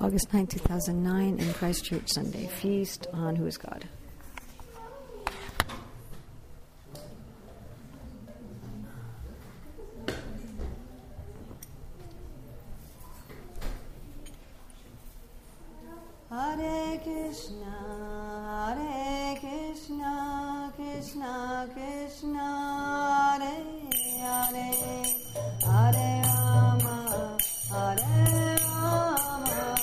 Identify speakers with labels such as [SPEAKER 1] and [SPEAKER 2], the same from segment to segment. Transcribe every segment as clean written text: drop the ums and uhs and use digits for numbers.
[SPEAKER 1] August 9, 2009, in Christchurch Sunday Feast on Who is God.
[SPEAKER 2] Hare Krishna, Krishna Krishna, Hare Hare, Hare Rama, Hare Rama,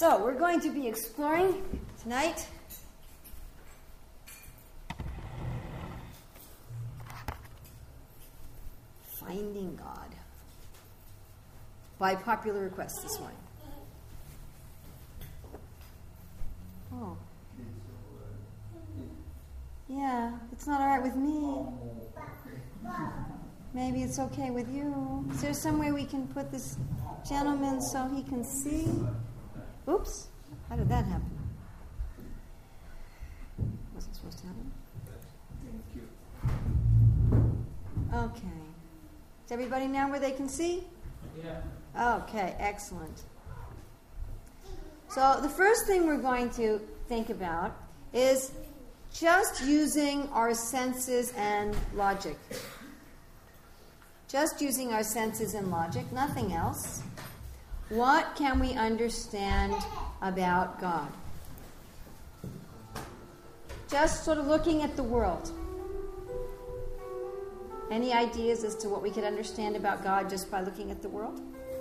[SPEAKER 2] So, we're going to be exploring tonight Finding God by popular request this morning. Oh. Yeah, it's not all right with me. Maybe it's okay with you. Is there some way we can put this gentleman so he can see? Oops. How did that happen? Wasn't supposed to happen? Okay. Is everybody now where they can see? Yeah. Okay, excellent. So the first thing we're going to think about is just using our senses and logic. Just using our senses and logic, nothing else. What can we understand about God? Just sort of looking at the world. Any ideas as to what we could understand about God just by looking at the world?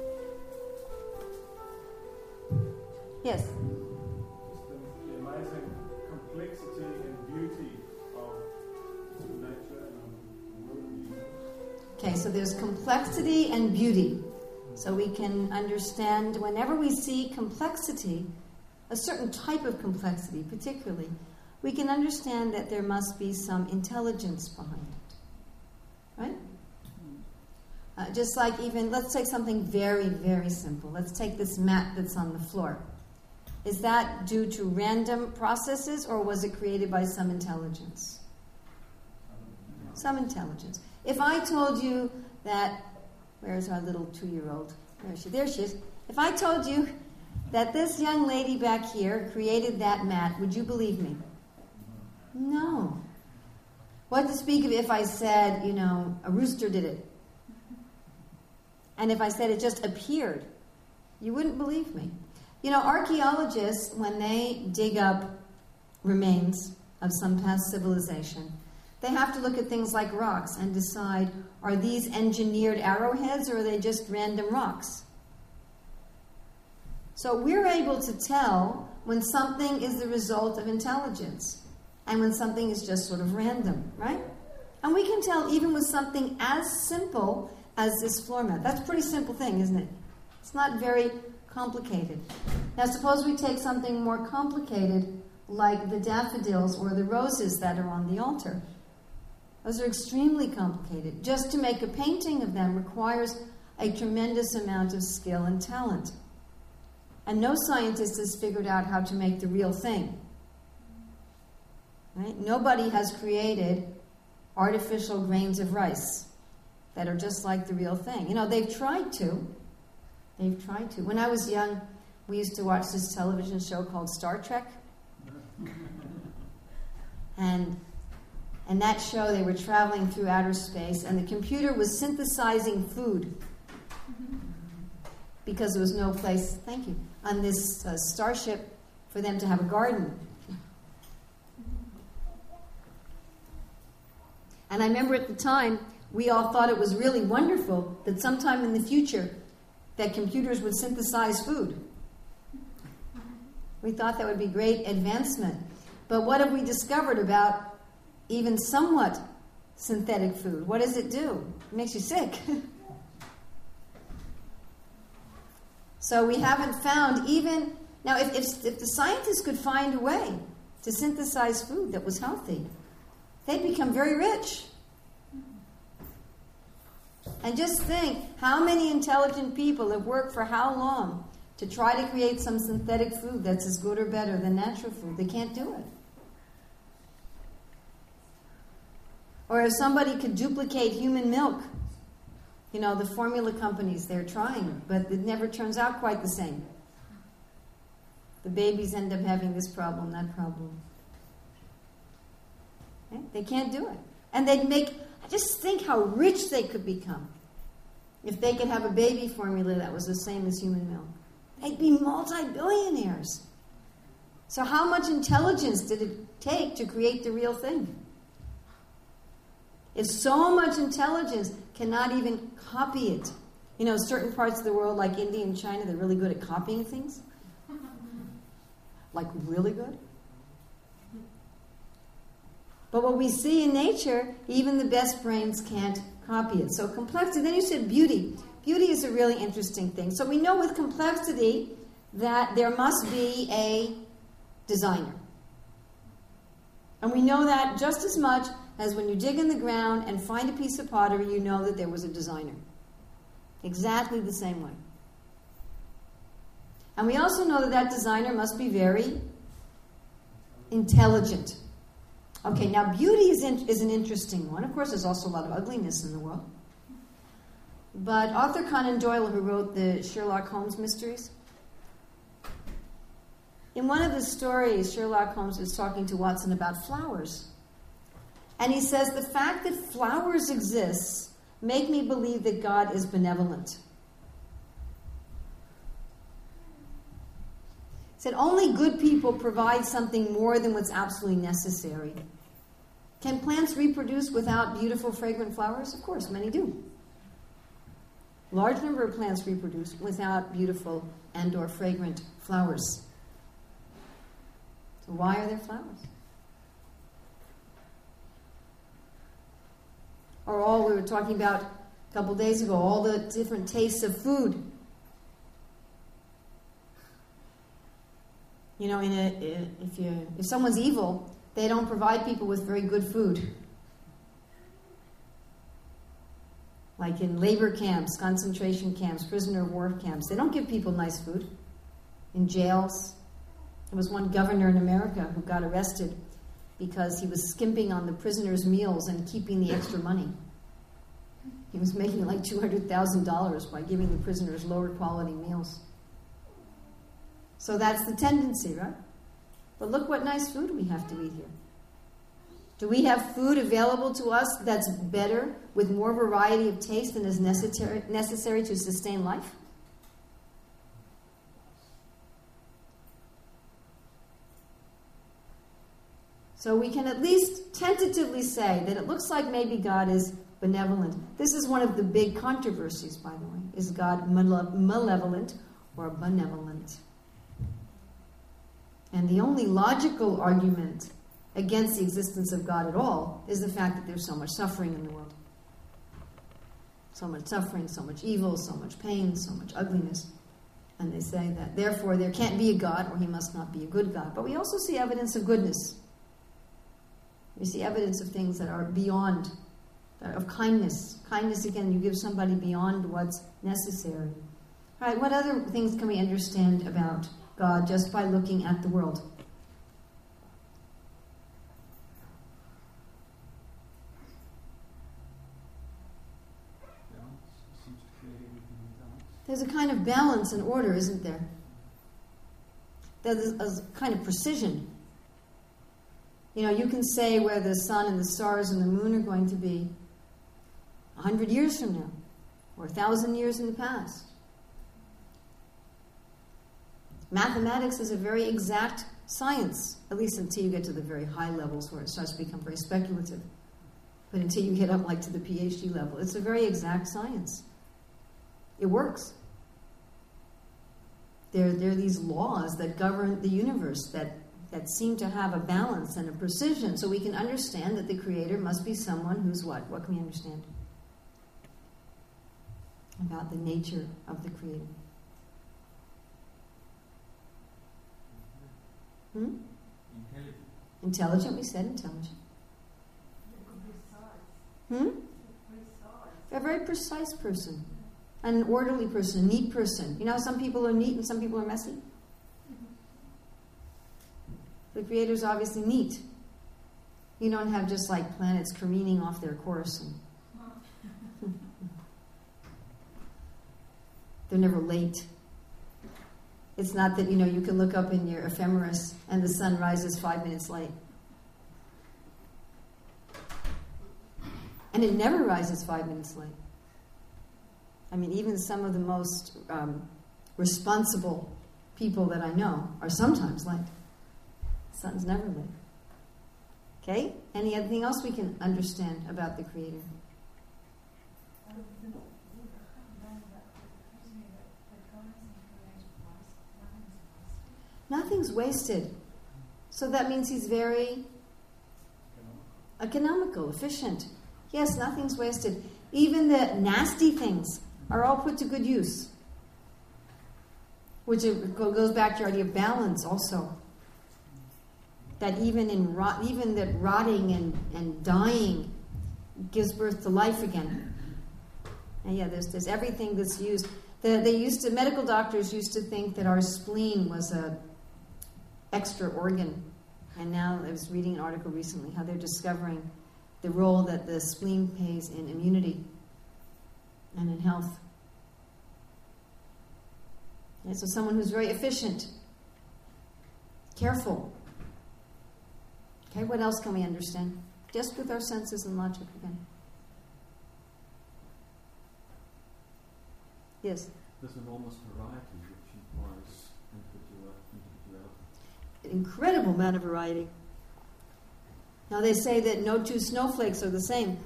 [SPEAKER 2] Yes?
[SPEAKER 3] The amazing complexity and beauty of nature and the world and the universe.
[SPEAKER 2] Okay, so there's complexity and beauty. So we can understand whenever we see complexity, a certain type of complexity particularly, we can understand that there must be some intelligence behind it. Right? Just like even, let's take something very, very simple. Let's take this mat that's on the floor. Is that due to random processes or was it created by some intelligence? Some intelligence. If I told you that, where's our little 2-year-old? There she is. If I told you that this young lady back here created that mat, would you believe me? No. What to speak of if I said, a rooster did it? And if I said it just appeared, you wouldn't believe me. Archaeologists, when they dig up remains of some past civilization, they have to look at things like rocks and decide, are these engineered arrowheads or are they just random rocks? So we're able to tell when something is the result of intelligence and when something is just sort of random, right? And we can tell even with something as simple as this floor mat. That's a pretty simple thing, isn't it? It's not very complicated. Now suppose we take something more complicated like the daffodils or the roses that are on the altar. Those are extremely complicated. Just to make a painting of them requires a tremendous amount of skill and talent. And no scientist has figured out how to make the real thing. Right? Nobody has created artificial grains of rice that are just like the real thing. They've tried to. When I was young, we used to watch this television show called Star Trek. And in that show, they were traveling through outer space, and the computer was synthesizing food because there was no place, on this starship for them to have a garden. And I remember at the time, we all thought it was really wonderful that sometime in the future that computers would synthesize food. We thought that would be great advancement. But what have we discovered about even somewhat synthetic food? What does it do? It makes you sick. So we haven't found even... Now, if the scientists could find a way to synthesize food that was healthy, they'd become very rich. And just think, how many intelligent people have worked for how long to try to create some synthetic food that's as good or better than natural food? They can't do it. Or if somebody could duplicate human milk, the formula companies, they're trying, but it never turns out quite the same. The babies end up having this problem, that problem. Okay? They can't do it. And just think how rich they could become if they could have a baby formula that was the same as human milk. They'd be multi-billionaires. So how much intelligence did it take to create the real thing? If so much intelligence cannot even copy it. Certain parts of the world like India and China, they're really good at copying things. Like really good? But what we see in nature, even the best brains can't copy it. So complexity. Then you said beauty. Beauty is a really interesting thing. So we know with complexity that there must be a designer. And we know that just as much as when you dig in the ground and find a piece of pottery, you know that there was a designer. Exactly the same way. And we also know that that designer must be very intelligent. Okay, now beauty is an interesting one. Of course, there's also a lot of ugliness in the world. But Arthur Conan Doyle, who wrote the Sherlock Holmes mysteries, in one of his stories, Sherlock Holmes is talking to Watson about flowers. And he says, the fact that flowers exist make me believe that God is benevolent. He said, only good people provide something more than what's absolutely necessary. Can plants reproduce without beautiful, fragrant flowers? Of course, many do. A large number of plants reproduce without beautiful and or fragrant flowers. So why are there flowers? Or all we were talking about a couple days ago, all the different tastes of food. You know, if someone's evil, they don't provide people with very good food. Like in labor camps, concentration camps, prisoner of war camps, they don't give people nice food. In jails, there was one governor in America who got arrested because he was skimping on the prisoners' meals and keeping the extra money. He was making like $200,000 by giving the prisoners lower quality meals. So that's the tendency, right? But look what nice food we have to eat here. Do we have food available to us that's better, with more variety of taste than is necessary to sustain life? So we can at least tentatively say that it looks like maybe God is benevolent. This is one of the big controversies, by the way. Is God malevolent or benevolent? And the only logical argument against the existence of God at all is the fact that there's so much suffering in the world. So much suffering, so much evil, so much pain, so much ugliness. And they say that, therefore, there can't be a God, or he must not be a good God. But we also see evidence of goodness. We see evidence of things that are beyond, of kindness. Kindness, again, you give somebody beyond what's necessary. All right, what other things can we understand about God just by looking at the world? There's a kind of balance and order, isn't there? There's a kind of precision. You know, you can say where the sun and the stars and the moon are going to be 100 years from now, or 1,000 years in the past. Mathematics is a very exact science, at least until you get to the very high levels where it starts to become very speculative. But until you get up like to the PhD level, it's a very exact science. It works. There are these laws that govern the universe that seem to have a balance and a precision, so we can understand that the Creator must be someone who's what? What can we understand about the nature of the Creator? Intelligent, we said intelligent. A very precise person. An orderly person, a neat person. You know, some people are neat and some people are messy. The Creator's obviously neat. You don't have just like planets careening off their course. And they're never late. It's not that, you know, you can look up in your ephemeris and the sun rises 5 minutes late. And it never rises 5 minutes late. I mean, even some of the most responsible people that I know are sometimes late. The sun's never late. Okay? Anything else we can understand about the Creator? Nothing's wasted. So that means he's very economical, efficient. Yes, nothing's wasted. Even the nasty things are all put to good use. Which goes back to your idea of balance also. That even that rotting and dying gives birth to life again. And yeah, there's everything that's used. Medical doctors used to think that our spleen was a extra organ. And now I was reading an article recently how they're discovering the role that the spleen plays in immunity and in health. And so someone who's very efficient, careful. Okay, what else can we understand? Just with our senses and logic again. Yes?
[SPEAKER 4] There's enormous variety which implies individuality.
[SPEAKER 2] An incredible amount of variety. Now they say that no two snowflakes are the same.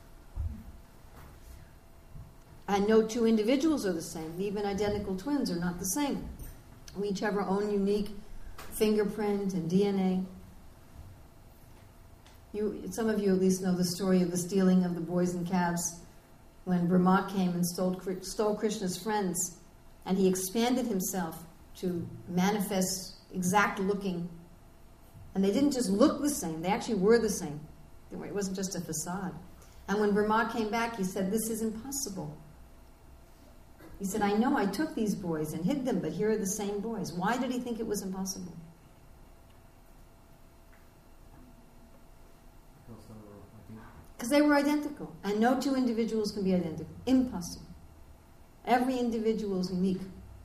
[SPEAKER 2] And no two individuals are the same. Even identical twins are not the same. We each have our own unique fingerprint and DNA. Some of you at least know the story of the stealing of the boys and calves when Brahma came and stole Krishna's friends, and he expanded himself to manifest exact looking. And they didn't just look the same, they actually were the same. It wasn't just a facade. And when Brahma came back, he said, "This is impossible." He said, "I know I took these boys and hid them, but here are the same boys." Why did he think it was impossible? Because they were identical. And no two individuals can be identical. Impossible. Every individual is unique.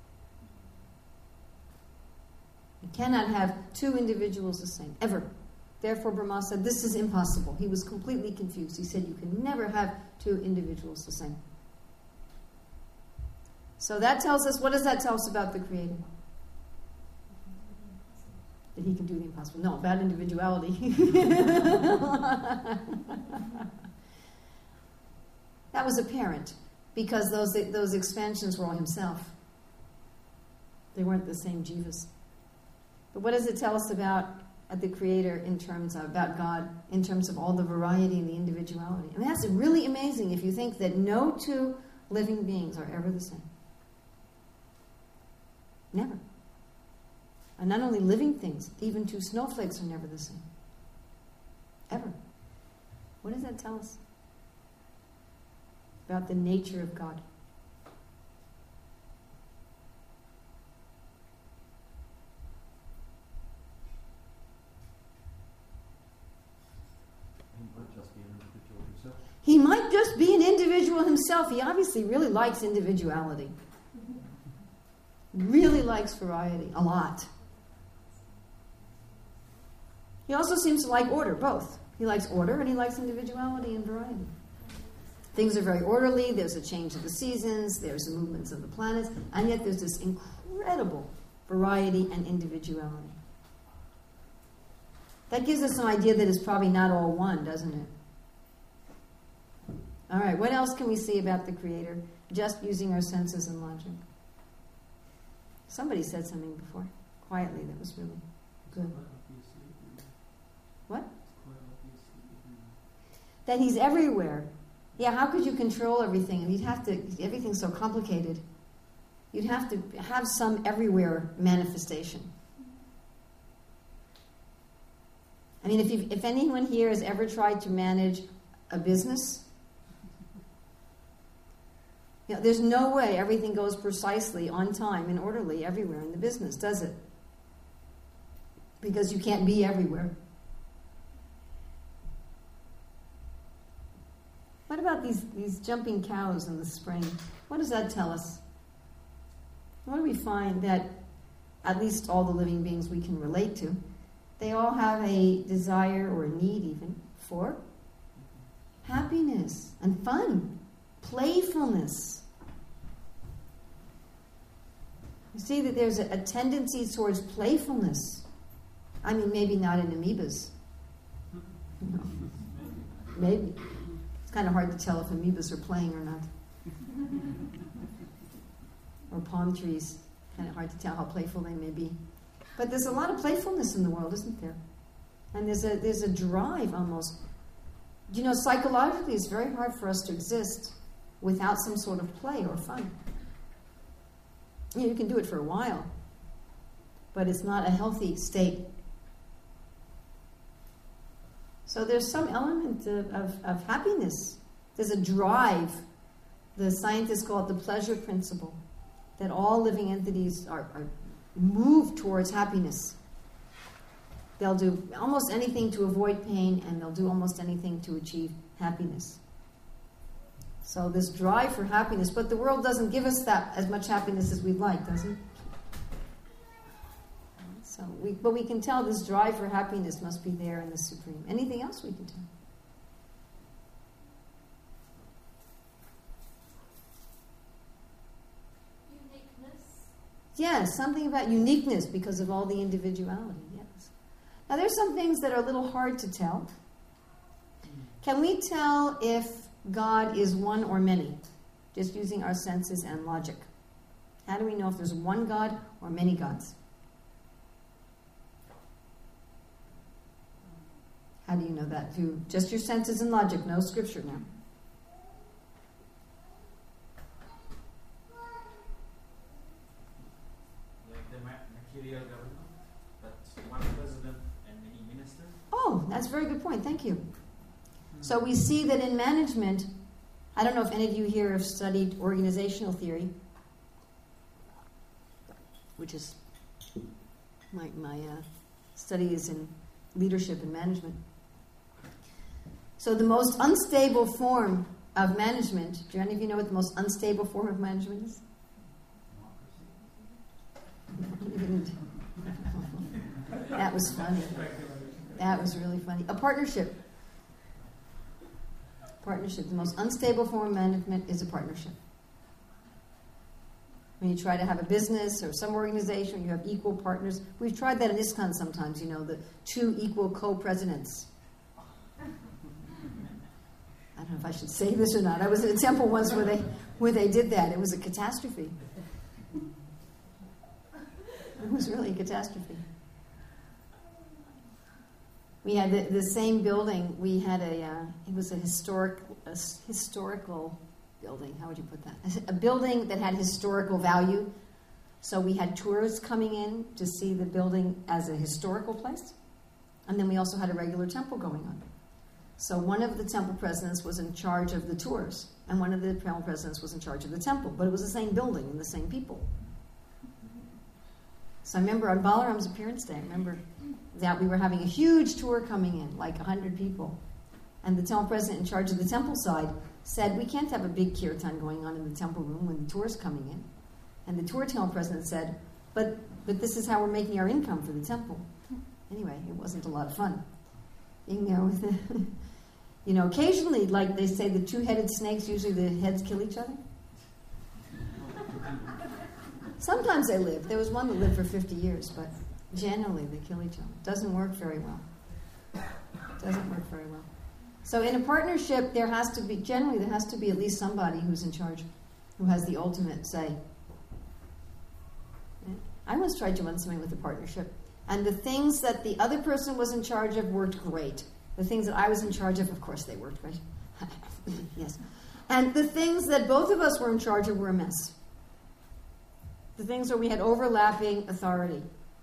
[SPEAKER 2] You cannot have two individuals the same, ever. Therefore, Brahma said, this is impossible. He was completely confused. He said, you can never have two individuals the same. So that tells us, what does that tell us about the Creator? That he can do the impossible. No, about individuality. That was apparent, because those expansions were all himself. They weren't the same jivas. But what does it tell us about the Creator about God, in terms of all the variety and the individuality? I mean, that's really amazing if you think that no two living beings are ever the same. Never. And not only living things, even two snowflakes are never the same. Ever. What does that tell us about the nature of God? He might just be an individual himself. He obviously really likes individuality. Really likes variety, a lot. He also seems to like order, both. He likes order and he likes individuality and variety. Things are very orderly, there's a change of the seasons, there's the movements of the planets, and yet there's this incredible variety and individuality. That gives us an idea that it's probably not all one, doesn't it? All right, what else can we see about the Creator, just using our senses and logic? Somebody said something before, quietly, that was really good. What? That he's everywhere. Yeah, how could you control everything? And everything's so complicated. You'd have to have some everywhere manifestation. I mean, if anyone here has ever tried to manage a business, there's no way everything goes precisely on time and orderly everywhere in the business, does it? Because you can't be everywhere. What about these jumping cows in the spring? What does that tell us? What do we find that at least all the living beings we can relate to, they all have a desire or a need even for happiness and fun, playfulness. You see that there's a tendency towards playfulness. I mean, maybe not in amoebas. No. Maybe. It's kind of hard to tell if amoebas are playing or not. Or palm trees. Kind of hard to tell how playful they may be. But there's a lot of playfulness in the world, isn't there? And there's a drive almost. You know, psychologically, it's very hard for us to exist without some sort of play or fun. You can do it for a while, but it's not a healthy state. So there's some element of happiness. There's a drive. The scientists call it the pleasure principle, that all living entities are moved towards happiness. They'll do almost anything to avoid pain, and they'll do almost anything to achieve happiness. So this drive for happiness, but the world doesn't give us that as much happiness as we'd like, does it? But we can tell this drive for happiness must be there in the Supreme. Anything else we can tell?
[SPEAKER 5] Uniqueness.
[SPEAKER 2] Yes, something about uniqueness because of all the individuality, yes. Now there's some things that are a little hard to tell. Can we tell if God is one or many? Just using our senses and logic. How do we know if there's one God or many gods? How do you know that? Through just your senses and logic, no scripture now.
[SPEAKER 6] Like the material government, that's one president and many ministers.
[SPEAKER 2] Oh, that's a very good point. Thank you. So we see that in management, I don't know if any of you here have studied organizational theory, which is my study is in leadership and management. So the most unstable form of management, do any of you know what the most unstable form of management is? That was funny. That was really funny. A partnership. Partnership. The most unstable form of management is a partnership. When you try to have a business or some organization, you have equal partners. We've tried that in ISKCON sometimes, you know, the two equal co-presidents. I don't know if I should say this or not. I was at a temple once where they did that. It was a catastrophe. It was really a catastrophe. We had the same building. We had it was a historical building. How would you put that? A building that had historical value. So we had tourists coming in to see the building as a historical place. And then we also had a regular temple going on. So one of the temple presidents was in charge of the tours, and one of the temple presidents was in charge of the temple. But it was the same building and the same people. So I remember on Balaram's appearance day, I remember that we were having a huge tour coming in, like 100 people. And the temple president in charge of the temple side said, we can't have a big kirtan going on in the temple room when the tour's coming in. And the tour temple president said, but this is how we're making our income for the temple. Anyway, it wasn't a lot of fun. You know, occasionally, like they say, the two-headed snakes, usually the heads kill each other. Sometimes they live. There was one that lived for 50 years, but generally they kill each other. Doesn't work very well. Doesn't work very well. So in a partnership, there has to be at least somebody who's in charge, who has the ultimate say. I once tried to run something with a partnership, and the things that the other person was in charge of worked great. The things that I was in charge of course, they worked great. Yes. And the things that both of us were in charge of were a mess. The things where we had overlapping authority.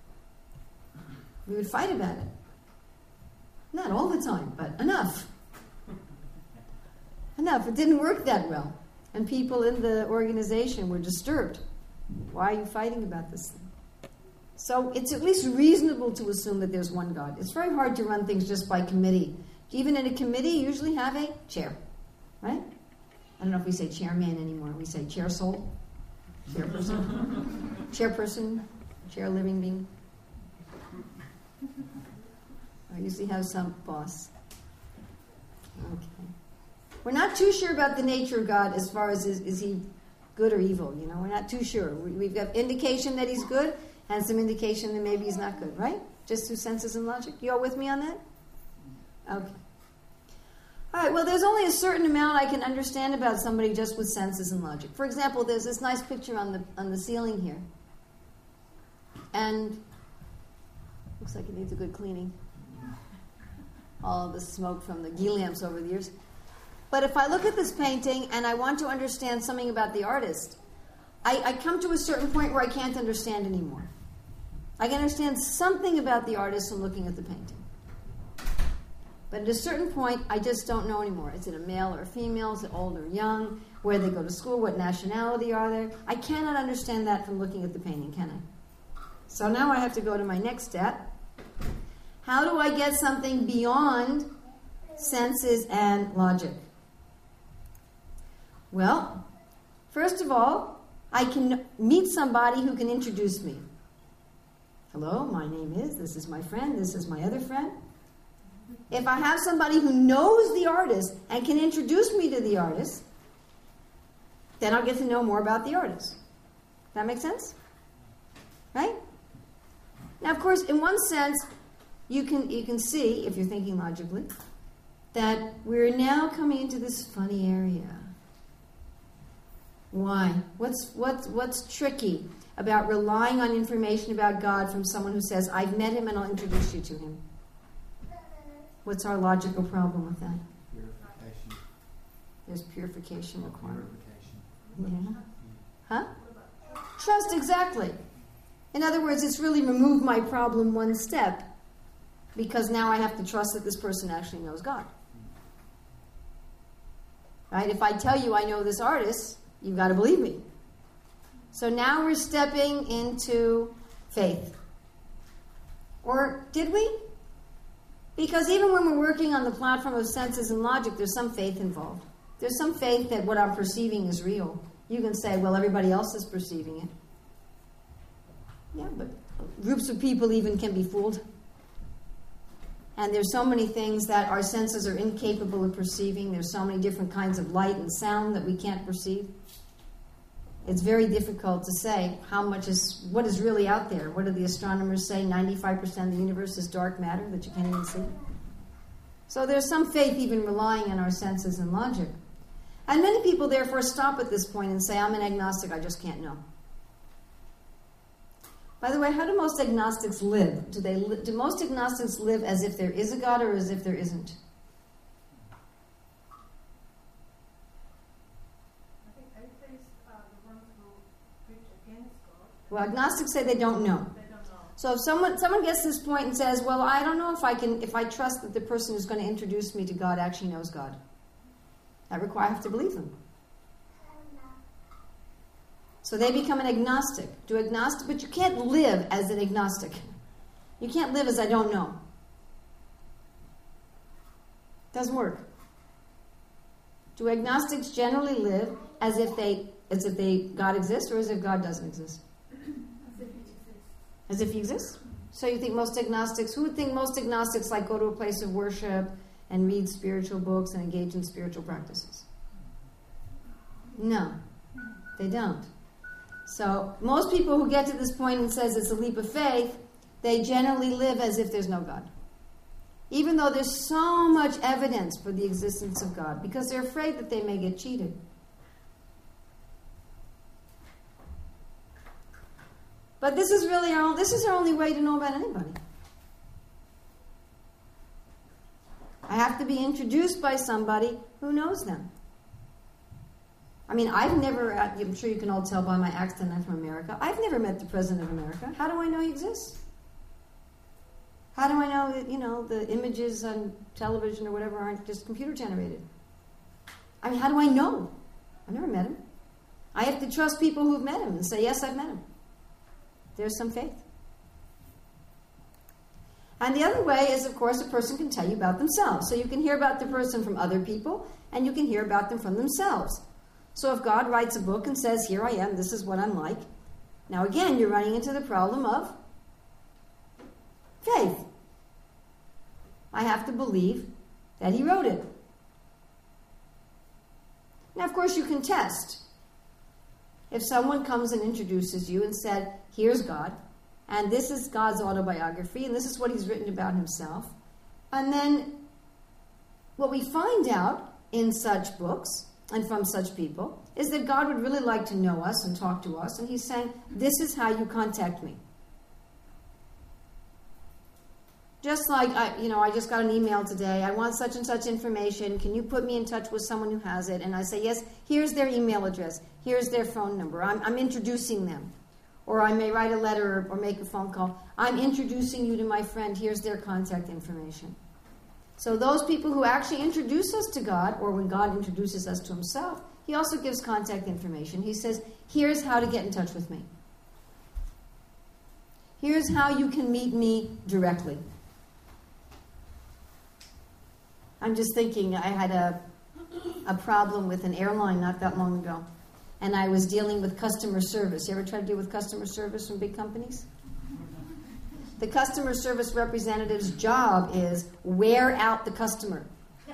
[SPEAKER 2] We would fight about it. Not all the time, but enough. Enough. It didn't work that well. And people in the organization were disturbed. Why are you fighting about this thing? So it's at least reasonable to assume that there's one God. It's very hard to run things just by committee. Even in a committee, you usually have a chair, right? I don't know if we say chairman anymore. We say chair soul, chairperson, chairperson, chair living being. I usually have some boss. Okay. We're not too sure about the nature of God as far as is he good or evil. You know, we're not too sure. We've got indication that he's good and some indication that maybe he's not good, right? Just through senses and logic. You all with me on that? Okay. All right, well, there's only a certain amount I can understand about somebody just with senses and logic. For example, there's this nice picture on the ceiling here. And Looks like it needs a good cleaning. All the smoke from the ghee lamps over the years. But if I look at this painting and I want to understand something about the artist, I come to a certain point where I can't understand anymore. I can understand something about the artist from looking at the painting. But at a certain point, I just don't know anymore. Is it a male or a female? Is it old or young? Where they go to school? What nationality are they? I cannot understand that from looking at the painting, can I? So now I have to go to my next step. How do I get something beyond senses and logic? Well, first of all, I can meet somebody who can introduce me. Hello, my name is, this is my friend, this is my other friend. If I have somebody who knows the artist and can introduce me to the artist, then I'll get to know more about the artist. That make sense? Right? Now, of course, in one sense, you can see, if you're thinking logically, that we're now coming into this funny area. Why? What's tricky about relying on information about God from someone who says, I've met him and I'll introduce you to him? What's our logical problem with that?
[SPEAKER 4] Purification.
[SPEAKER 2] There's purification required.
[SPEAKER 4] Purification.
[SPEAKER 2] Yeah. Huh? Trust, exactly. In other words, it's really removed my problem one step, because now I have to trust that this person actually knows God. Right? If I tell you I know this artist, you've got to believe me. So now we're stepping into faith. Or did we? Because even when we're working on the platform of senses and logic, there's some faith involved. There's some faith that what I'm perceiving is real. You can say, well, everybody else is perceiving it. Yeah, but groups of people even can be fooled. And there's so many things that our senses are incapable of perceiving. There's so many different kinds of light and sound that we can't perceive. It's very difficult to say what is really out there. What do the astronomers say? 95% of the universe is dark matter that you can't even see. So there's some faith even relying on our senses and logic. And many people therefore stop at this point and say, I'm an agnostic, I just can't know. By the way, how do most agnostics live? Do most agnostics live as if there is a God or as if there isn't? Well, agnostics say they don't know. So if someone gets to this point and says, well, I don't know if I trust that the person who's going to introduce me to God actually knows God. I have to believe them. So they become an agnostic. But you can't live as an agnostic. You can't live as I don't know. Doesn't work. Do agnostics generally live as if God exists or as if God doesn't exist? As if he exists. So you think most agnostics, who would think most agnostics like go to a place of worship and read spiritual books and engage in spiritual practices? No, they don't. So most people who get to this point and says it's a leap of faith, they generally live as if there's no God. Even though there's so much evidence for the existence of God, because they're afraid that they may get cheated. But this is our only way to know about anybody. I have to be introduced by somebody who knows them. I mean, I'm sure you can all tell by my accent I'm from America. I've never met the President of America. How do I know he exists? How do I know that, the images on television or whatever aren't just computer generated? I mean, how do I know? I've never met him. I have to trust people who've met him and say, yes, I've met him. There's some faith. And the other way is, of course, a person can tell you about themselves. So you can hear about the person from other people, and you can hear about them from themselves. So if God writes a book and says, here I am, this is what I'm like. Now again, you're running into the problem of faith. I have to believe that he wrote it. Now, of course, you can test. If someone comes and introduces you and said, here's God, and this is God's autobiography, and this is what he's written about himself, and then what we find out in such books and from such people is that God would really like to know us and talk to us, and he's saying, this is how you contact me. Just like, I just got an email today. I want such and such information. Can you put me in touch with someone who has it? And I say, yes, here's their email address. Here's their phone number. I'm introducing them. Or I may write a letter or make a phone call. I'm introducing you to my friend. Here's their contact information. So those people who actually introduce us to God, or when God introduces us to himself, he also gives contact information. He says, here's how to get in touch with me. Here's how you can meet me directly. I'm just thinking, I had a problem with an airline not that long ago. And I was dealing with customer service. You ever try to deal with customer service from big companies? The customer service representative's job is wear out the customer.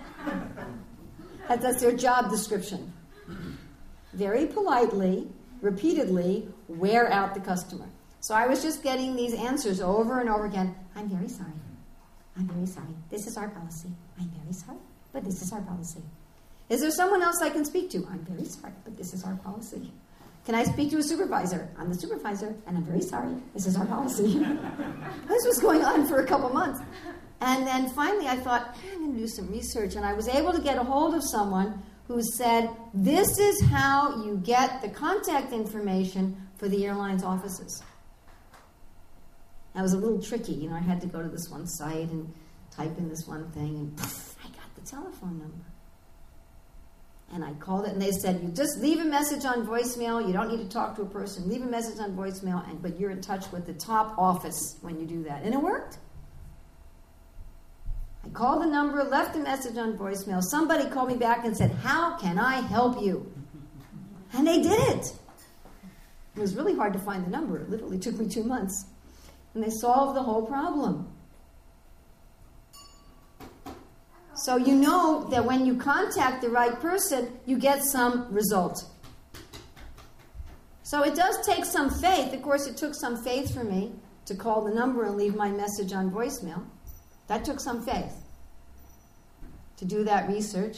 [SPEAKER 2] That's their job description. Very politely, repeatedly, wear out the customer. So I was just getting these answers over and over again. I'm very sorry. I'm very sorry. This is our policy. I'm very sorry, but this is our policy. Is there someone else I can speak to? I'm very sorry, but this is our policy. Can I speak to a supervisor? I'm the supervisor, and I'm very sorry. This is our policy. This was going on for a couple months. And then finally I thought, I'm going to do some research. And I was able to get a hold of someone who said, this is how you get the contact information for the airline's offices. That was a little tricky. I had to go to this one site and type in this one thing, and I got the telephone number. And I called it, and they said, you just leave a message on voicemail. You don't need to talk to a person. Leave a message on voicemail, but you're in touch with the top office when you do that. And it worked. I called the number, left a message on voicemail. Somebody called me back and said, how can I help you? And they did it. It was really hard to find the number. It literally took me 2 months. And they solved the whole problem. So you know that when you contact the right person, you get some result. So it does take some faith. Of course, it took some faith for me to call the number and leave my message on voicemail. That took some faith to do that research.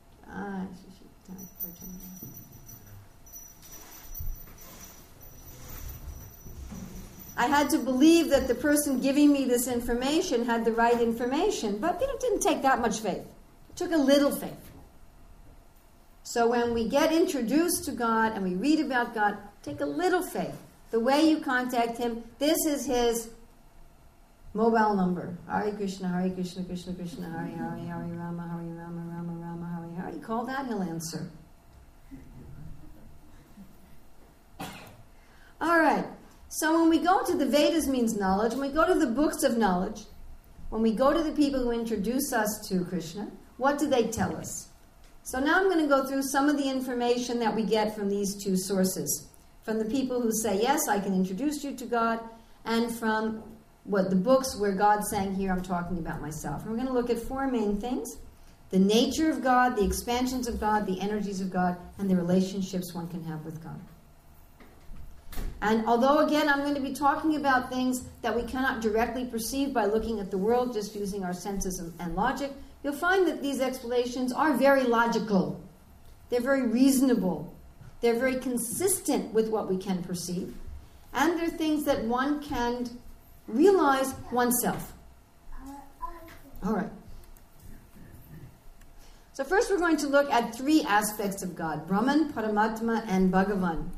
[SPEAKER 2] I had to believe that the person giving me this information had the right information, but it didn't take that much faith. It took a little faith. So when we get introduced to God and we read about God, take a little faith. The way you contact him, this is his mobile number. Hare Krishna, Krishna Krishna, Hare Hare, Hare Rama, Rama Rama, Hare Hare. You call that, he'll answer. All right. So when we go to the Vedas means knowledge, when we go to the books of knowledge, when we go to the people who introduce us to Krishna, what do they tell us? So now I'm going to go through some of the information that we get from these two sources. From the people who say, yes, I can introduce you to God, and from the books where God's saying, here I'm talking about myself. And we're going to look at 4 main things: the nature of God, the expansions of God, the energies of God, and the relationships one can have with God. And although, again, I'm going to be talking about things that we cannot directly perceive by looking at the world, just using our senses and logic, you'll find that these explanations are very logical. They're very reasonable. They're very consistent with what we can perceive. And they're things that one can realize oneself. All right. So first we're going to look at 3 aspects of God: Brahman, Paramatma, and Bhagavan.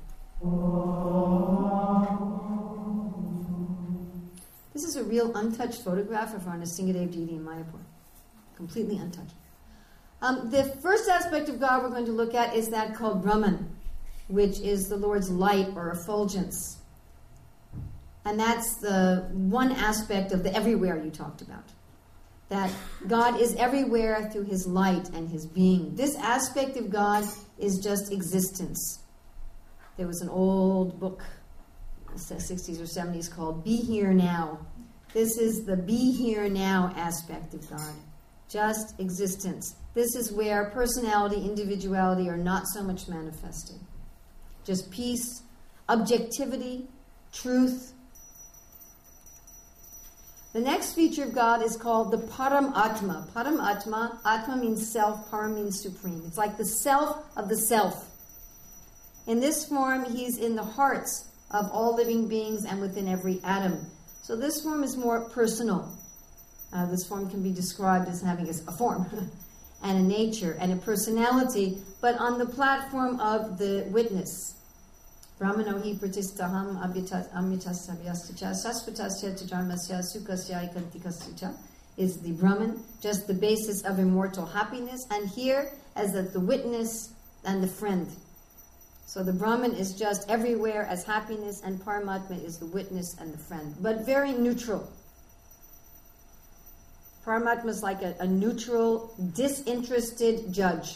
[SPEAKER 2] This is a real untouched photograph of our Nrsingadev deity in Mayapur. Completely untouched. The first aspect of God we're going to look at is that called Brahman, which is the Lord's light or effulgence. And that's the one aspect of the everywhere you talked about. That God is everywhere through his light and his being. This aspect of God is just existence. There was an old book, the 60s or 70s, called Be Here Now. This is the be here now aspect of God. Just existence. This is where personality, individuality are not so much manifested. Just peace, objectivity, truth. The next feature of God is called the Param Atma. Param Atma, Atma means self, Param means supreme. It's like the self of the self. In this form, he's in the hearts of all living beings and within every atom. So this form is more personal. This form can be described as having a form and a nature and a personality, but on the platform of the witness. Brahmano hi pratistaham amritasabhyastacha saspatasya tajarmasya sukasya ikantikasya is the Brahman, just the basis of immortal happiness, and here as the witness and the friend. So the Brahman is just everywhere as happiness, and Paramatma is the witness and the friend, but very neutral. Paramatma is like a neutral, disinterested judge.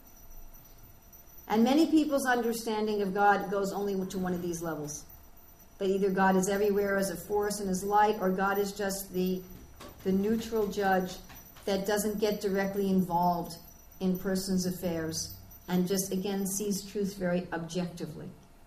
[SPEAKER 2] And many people's understanding of God goes only to one of these levels. But either God is everywhere as a force and as light, or God is just the neutral judge that doesn't get directly involved in persons' affairs and just, again, sees truth very objectively.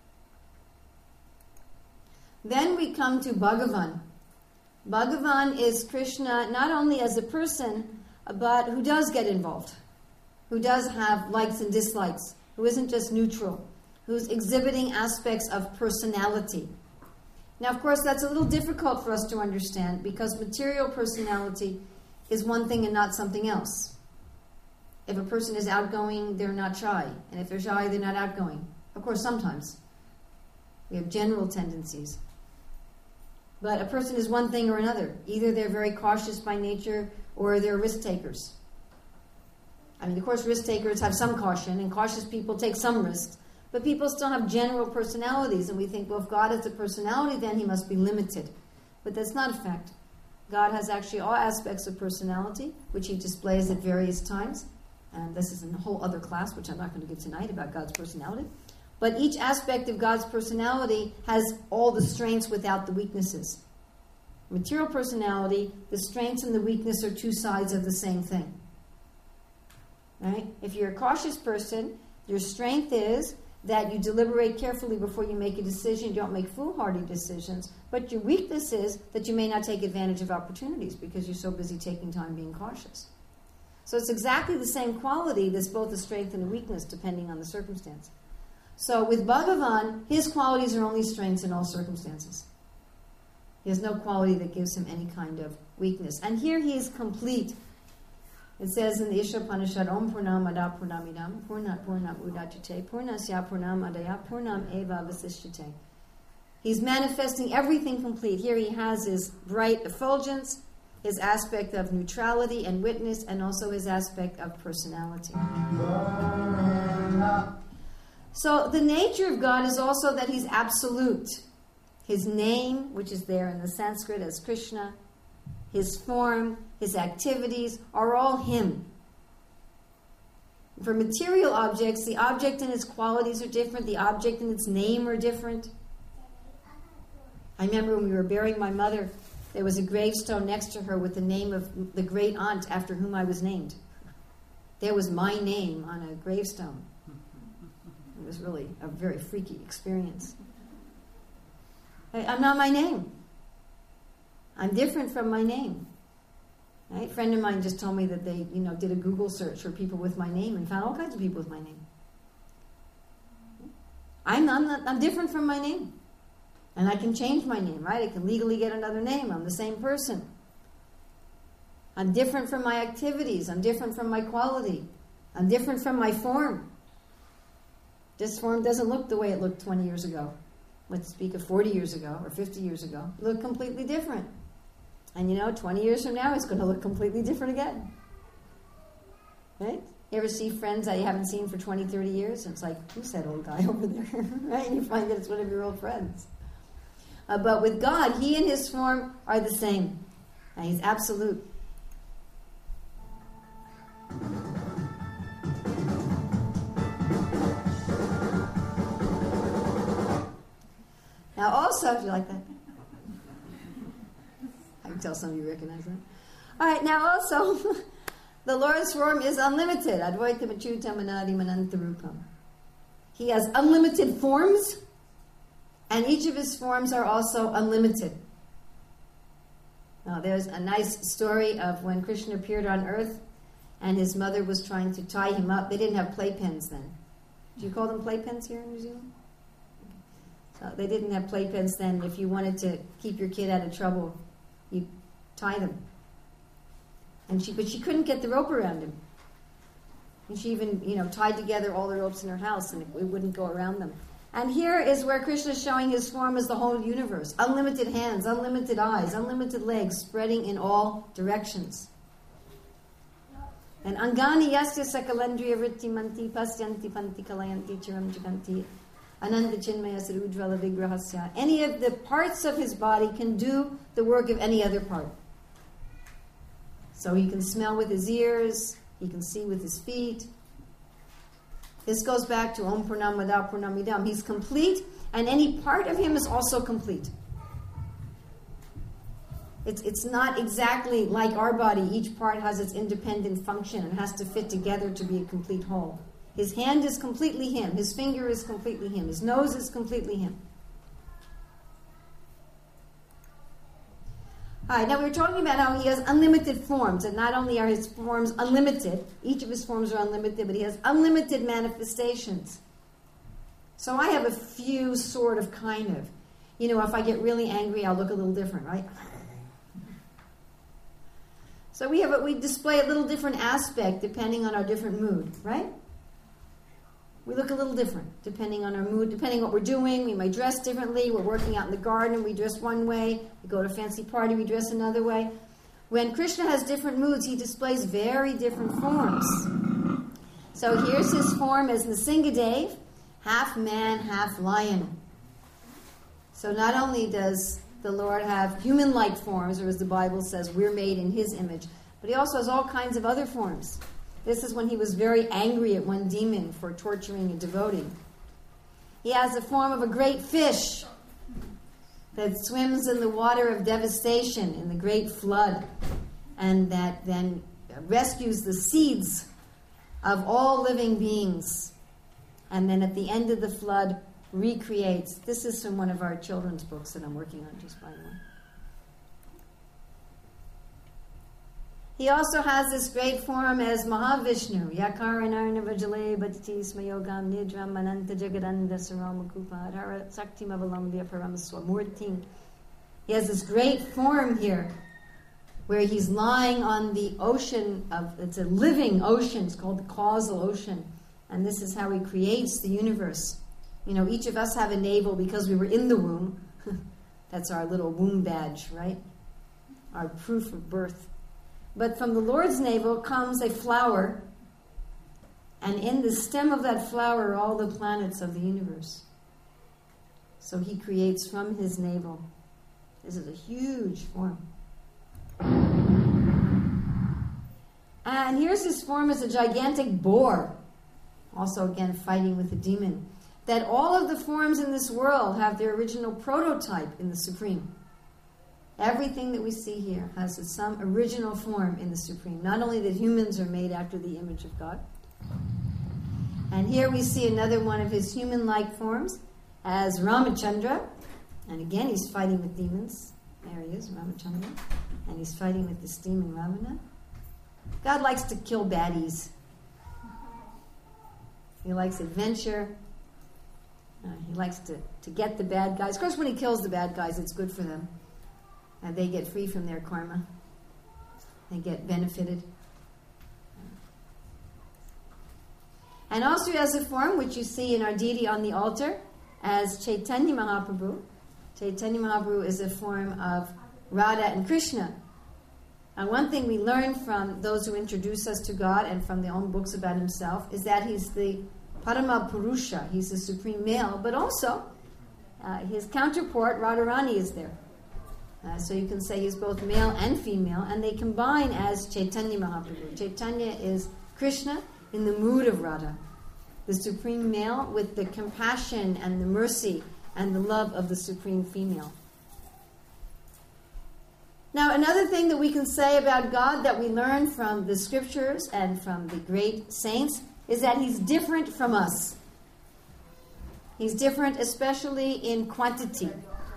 [SPEAKER 2] Then we come to Bhagavan. Bhagavan is Krishna not only as a person, but who does get involved, who does have likes and dislikes, who isn't just neutral, who's exhibiting aspects of personality. Now, of course, that's a little difficult for us to understand because material personality is one thing and not something else. If a person is outgoing, they're not shy. And if they're shy, they're not outgoing. Of course, sometimes. We have general tendencies. But a person is one thing or another. Either they're very cautious by nature or they're risk takers. I mean, of course, risk takers have some caution and cautious people take some risks. But people still have general personalities, and we think, well, if God has a personality, then he must be limited. But that's not a fact. God has actually all aspects of personality, which he displays at various times. And this is a whole other class, which I'm not going to give tonight, about God's personality. But each aspect of God's personality has all the strengths without the weaknesses. Material personality, the strengths and the weakness are two sides of the same thing. Right? If you're a cautious person, your strength is that you deliberate carefully before you make a decision. You don't make foolhardy decisions. But your weakness is that you may not take advantage of opportunities because you're so busy taking time being cautious. So it's exactly the same quality that's both a strength and a weakness depending on the circumstance. So with Bhagavan, his qualities are only strengths in all circumstances. He has no quality that gives him any kind of weakness. And here he is complete. It says in the Ishopanishad, Om Purnam Ada Purnamidam, Purnat Purnam Udachate, Purnasya Purnam Adaya, Purnam Eva Vasishyate. He's manifesting everything complete. Here he has his bright effulgence, his aspect of neutrality and witness, and also his aspect of personality. So the nature of God is also that he's absolute. His name, which is there in the Sanskrit as Krishna, his form, his activities are all him. For material objects, the object and its qualities are different. The object and its name are different. I remember when we were burying my mother, there was a gravestone next to her with the name of the great aunt after whom I was named. There was my name on a gravestone. It was really a very freaky experience. I'm not my name. I'm different from my name. Right? A friend of mine just told me that they, did a Google search for people with my name and found all kinds of people with my name. I'm different from my name. And I can change my name, right? I can legally get another name. I'm the same person. I'm different from my activities. I'm different from my quality. I'm different from my form. This form doesn't look the way it looked 20 years ago. Let's speak of 40 years ago or 50 years ago. It looked completely different. And 20 years from now, it's going to look completely different again. Right? You ever see friends that you haven't seen for 20, 30 years? And it's like, who's that old guy over there? Right? And you find that it's one of your old friends. But with God, he and his form are the same. And he's absolute. Now also, do you like that? I can tell some of you recognize that. All right, now also, the Lord's form is unlimited. Advaita Achyutam Anadi Manantarupam. He has unlimited forms, and each of his forms are also unlimited. Now, there's a nice story of when Krishna appeared on earth, and his mother was trying to tie him up. They didn't have playpens then. Do you call them playpens here in New Zealand? They didn't have playpens then. If you wanted to keep your kid out of trouble, you tie them. But she couldn't get the rope around him. And she even, tied together all the ropes in her house, and it wouldn't go around them. And here is where Krishna is showing his form as the whole universe. Unlimited hands, unlimited eyes, unlimited legs, spreading in all directions. And Angani yasya sakalendriya vritti manti pasyanti panti kalayanti chiram jaganti ananda chinmaya sarudvala vigrahasya. Any of the parts of his body can do the work of any other part. So he can smell with his ears, he can see with his feet. This goes back to Om Purnamada Purnamidam. He's complete, and any part of him is also complete. It's not exactly like our body. Each part has its independent function and has to fit together to be a complete whole. His hand is completely him. His finger is completely him. His nose is completely him. All right, now we were talking about how he has unlimited forms, and not only are his forms unlimited, each of his forms are unlimited, but he has unlimited manifestations. So I have a few sort of kind of. If I get really angry, I'll look a little different, right? So we display a little different aspect depending on our different mood, right? We look a little different depending on our mood, depending on what we're doing. We might dress differently. We're working out in the garden, we dress one way. We go to a fancy party, we dress another way. When Krishna has different moods, he displays very different forms. So here's his form as Nrsingadev, half man, half lion. So not only does the Lord have human-like forms, or as the Bible says, we're made in his image, but he also has all kinds of other forms. This is when he was very angry at one demon for torturing a devotee. He has the form of a great fish that swims in the water of devastation in the great flood, and that then rescues the seeds of all living beings. And then at the end of the flood, recreates. This is from one of our children's books that I'm working on, just by the way. He also has this great form as Mahavishnu. Yakaranarnavajale bhatiti smayogam nidram mananta jagadanda saramakupa adhara sakti mavalambya paramaswamurti. He has this great form here where he's lying on the ocean it's a living ocean. It's called the causal ocean. And this is how he creates the universe. Each of us have a navel because we were in the womb. That's our little womb badge, right? Our proof of birth. But from the Lord's navel comes a flower, and in the stem of that flower are all the planets of the universe. So he creates from his navel. This is a huge form. And here's his form as a gigantic boar, also again fighting with a demon. That all of the forms in this world have their original prototype in the Supreme. Everything that we see here has some original form in the Supreme. Not only that humans are made after the image of God. And here we see another one of his human-like forms as Ramachandra. And again, he's fighting with demons. There he is, Ramachandra. And he's fighting with this demon Ravana. God likes to kill baddies. He likes adventure. He likes to get the bad guys. Of course, when he kills the bad guys, it's good for them. And they get free from their karma. They get benefited. And also he has a form, which you see in our deity on the altar, as Chaitanya Mahaprabhu. Chaitanya Mahaprabhu is a form of Radha and Krishna. And one thing we learn from those who introduce us to God and from their own books about himself is that he's the Parama Purusha. He's the supreme male, but also his counterpart, Radharani, is there. So you can say he's both male and female, and they combine as Chaitanya Mahaprabhu. Chaitanya is Krishna in the mood of Radha, the supreme male with the compassion and the mercy and the love of the supreme female. Now, another thing that we can say about God that we learn from the scriptures and from the great saints is that he's different from us. He's different especially in quantity.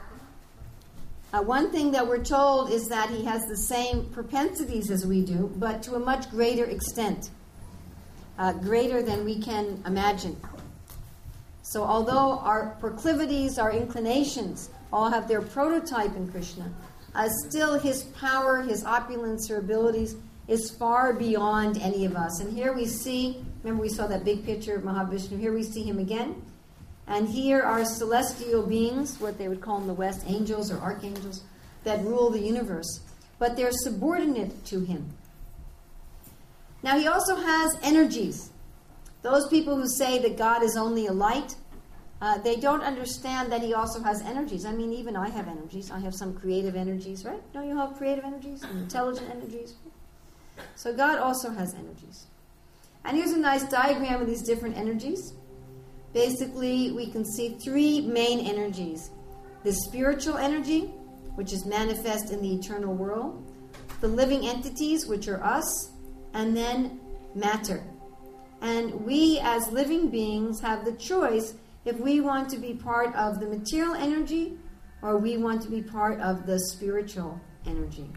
[SPEAKER 2] One thing that we're told is that he has the same propensities as we do, but to a much greater extent, greater than we can imagine. So although our proclivities, our inclinations, all have their prototype in Krishna, still his power, his opulence, or abilities is far beyond any of us. And here we see, remember we saw that big picture of Mahavishnu, here we see him again. And here are celestial beings, what they would call in the West, angels or archangels, that rule the universe. But they're subordinate to him. Now he also has energies. Those people who say that God is only a light, they don't understand that he also has energies. I mean, even I have energies. I have some creative energies, right? Don't you have creative energies and intelligent energies? So God also has energies. And here's a nice diagram of these different energies. Basically, we can see three main energies. The spiritual energy, which is manifest in the eternal world. The living entities, which are us. And then matter. And we, as living beings, have the choice if we want to be part of the material energy or we want to be part of the spiritual energy.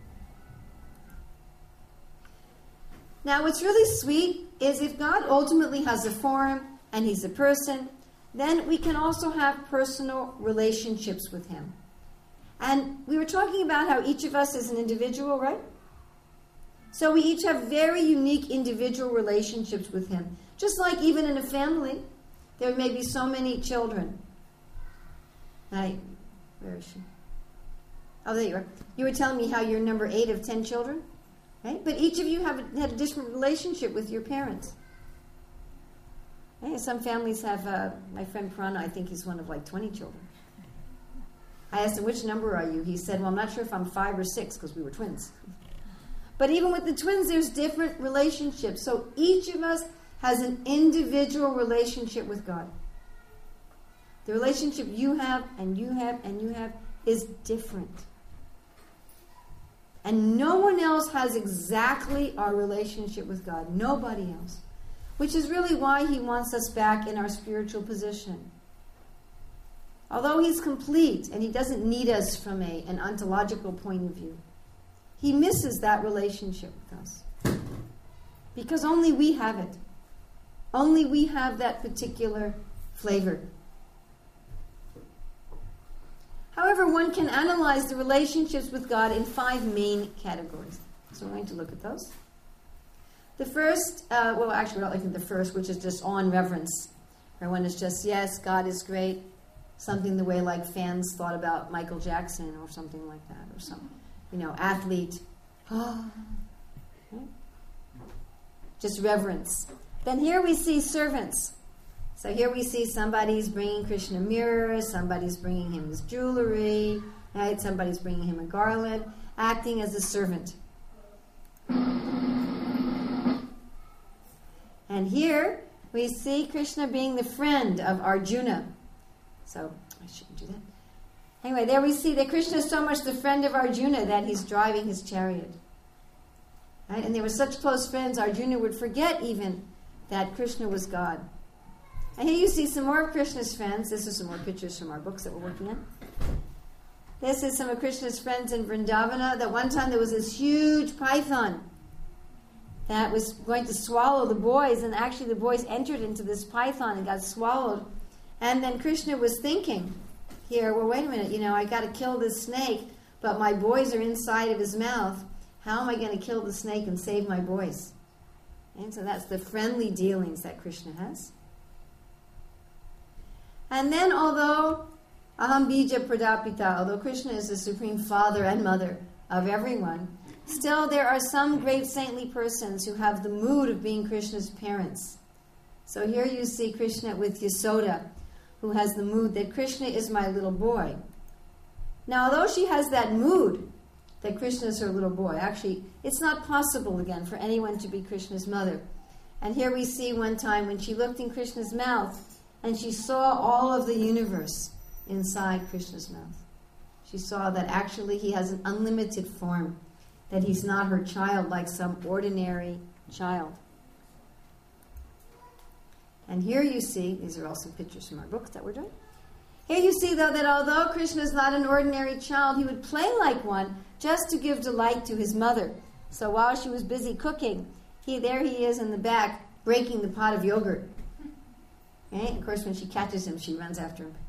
[SPEAKER 2] Now, what's really sweet is if God ultimately has a form and he's a person, then we can also have personal relationships with him. And we were talking about how each of us is an individual, right? So we each have very unique individual relationships with him. Just like even in a family, there may be so many children. Right? Where is she? Oh, there you are. You were telling me how you're number 8 of 10 children. Right? But each of you have a different relationship with your parents. Right? Some families have, my friend Prana, I think he's one of like 20 children. I asked him, which number are you? He said, well, I'm not sure if I'm 5 or 6 because we were twins. But even with the twins, there's different relationships. So each of us has an individual relationship with God. The relationship you have and you have and you have is different. And no one else has exactly our relationship with God. Nobody else. Which is really why he wants us back in our spiritual position. Although he's complete and he doesn't need us from an ontological point of view, he misses that relationship with us. Because only we have it. Only we have that particular flavor. However, one can analyze the relationships with God in 5 main categories. So we're going to look at those. The first, well, actually, I think the first, which is just awe and reverence. Where one is just, yes, God is great. Something the way like fans thought about Michael Jackson or something like that. Or some, athlete. Just reverence. Then here we see servants. So here we see somebody's bringing Krishna mirrors, somebody's bringing him his jewelry, right? Somebody's bringing him a garland, acting as a servant. And here we see Krishna being the friend of Arjuna. So I shouldn't do that. Anyway, there we see that Krishna is so much the friend of Arjuna that he's driving his chariot. Right? And they were such close friends, Arjuna would forget even that Krishna was God. And here you see some more of Krishna's friends. This is some more pictures from our books that we're working on. This is some of Krishna's friends in Vrindavana. That one time there was this huge python that was going to swallow the boys. And actually the boys entered into this python and got swallowed. And then Krishna was thinking, here, well, wait a minute, I got to kill this snake, but my boys are inside of his mouth. How am I going to kill the snake and save my boys? And so that's the friendly dealings that Krishna has. And then although Aham Bija Pradapita, although Krishna is the supreme father and mother of everyone, still there are some great saintly persons who have the mood of being Krishna's parents. So here you see Krishna with Yasoda, who has the mood that Krishna is my little boy. Now, although she has that mood that Krishna is her little boy, actually, it's not possible, again, for anyone to be Krishna's mother. And here we see one time when she looked in Krishna's mouth and she saw all of the universe inside Krishna's mouth. She saw that actually he has an unlimited form, that he's not her child like some ordinary child. And here you see, these are also pictures from our book that we're doing. Here you see, though, that although Krishna is not an ordinary child, he would play like one just to give delight to his mother. So while she was busy cooking, there he is in the back breaking the pot of yogurt. Right? Of course, when she catches him, she runs after him.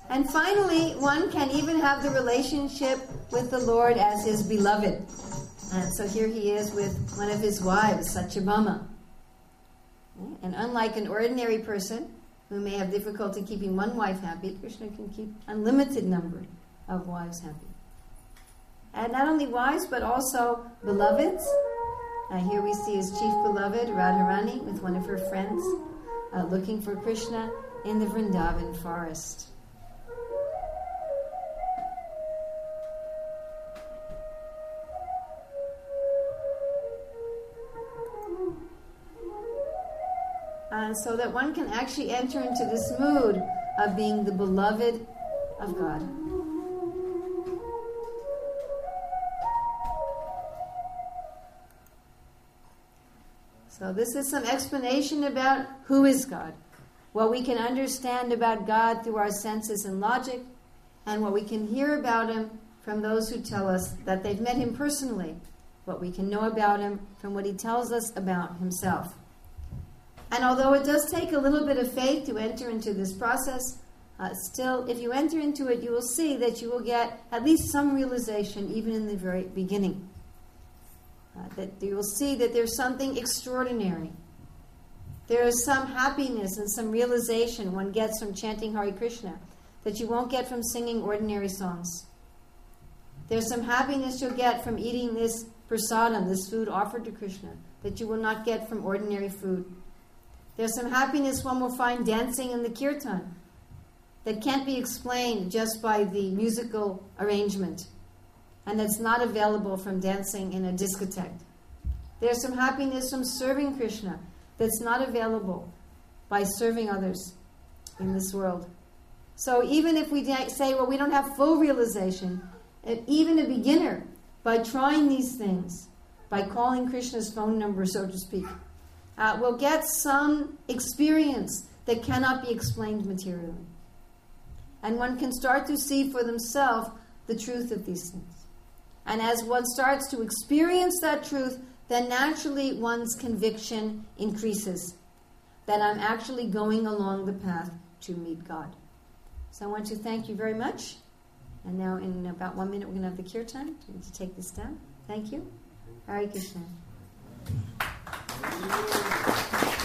[SPEAKER 2] And finally, one can even have the relationship with the Lord as his beloved. And so here he is with one of his wives, Satyabhama. And unlike an ordinary person who may have difficulty keeping one wife happy, Krishna can keep unlimited number of wives happy. And not only wives, but also beloveds. Here we see his chief beloved, Radharani, with one of her friends, looking for Krishna in the Vrindavan forest. So that one can actually enter into this mood of being the beloved of God. So this is some explanation about who is God, what we can understand about God through our senses and logic, and what we can hear about him from those who tell us that they've met him personally, what we can know about him from what he tells us about himself. And although it does take a little bit of faith to enter into this process, still, if you enter into it, you will see that you will get at least some realization, even in the very beginning. That you will see that there's something extraordinary. There is some happiness and some realization one gets from chanting Hare Krishna that you won't get from singing ordinary songs. There's some happiness you'll get from eating this prasadam, this food offered to Krishna, that you will not get from ordinary food. There's some happiness one will find dancing in the kirtan that can't be explained just by the musical arrangement, and that's not available from dancing in a discotheque. There's some happiness from serving Krishna that's not available by serving others in this world. So even if we say, well, we don't have full realization, even a beginner, by trying these things, by calling Krishna's phone number, so to speak, will get some experience that cannot be explained materially. And one can start to see for themselves the truth of these things. And as one starts to experience that truth, then naturally one's conviction increases that I'm actually going along the path to meet God. So I want to thank you very much. And now in about 1 minute we're going to have the kirtan. I need to take this down. Thank you. Hare Krishna.